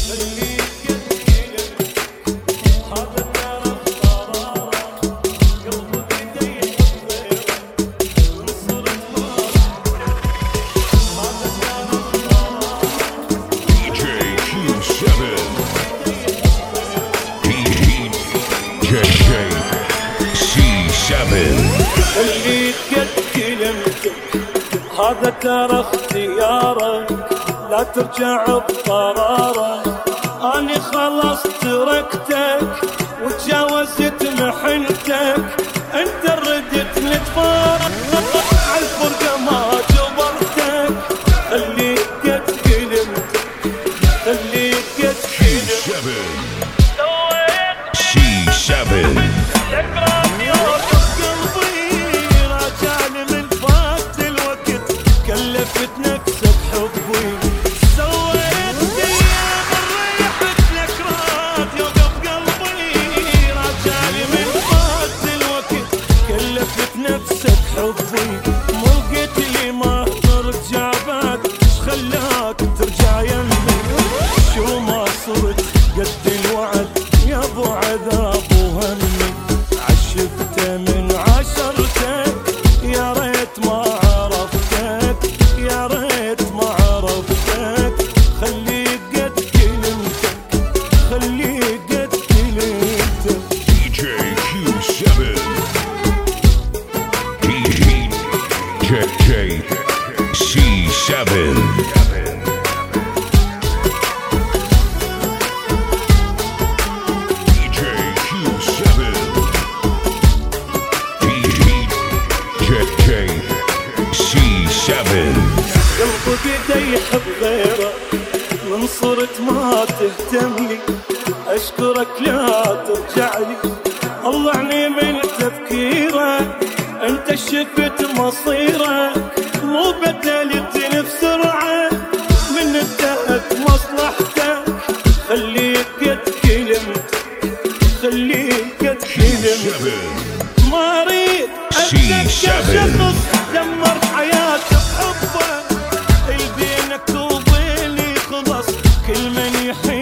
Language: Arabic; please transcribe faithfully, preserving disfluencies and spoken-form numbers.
خليك قد كلمتك هذا ترى اختيارك لا ترجع بقرارك أنا خلاص تركتك وتجاوزت محنتك انت ردت نتفارق عالفرقة ما جبرتك خليك قد كلمتك خليك قد كلمتك سي سبعة كلفت نفسك حبي سويت دياب ريحت لك راد يوقف قلبي راجعني من فات الوقت كلفت نفسك حبي مو قلت لي ما ترجع بعد ايش خلاك ترجع يمي شو ما صرت قد الوعد يا ابو عذاب وهمي عشقته من عشرتك يا ريت ما سي سبعة دي جي كيو سبعة دي جي سي سبعة قلبي بيدي يحب غيره من صرت ما تهتم لي اشكرك لا ترجع لي طلعني من تفكيرك انت شفت مصيرك مو بدلتني بسرعة من انتهت مصلحتك خليك قد كلمتك خليك قد كلمتك ما اريد اتذكر شخص دمر حياتي بحبه اللي بينك وبيني خلص كل من يحب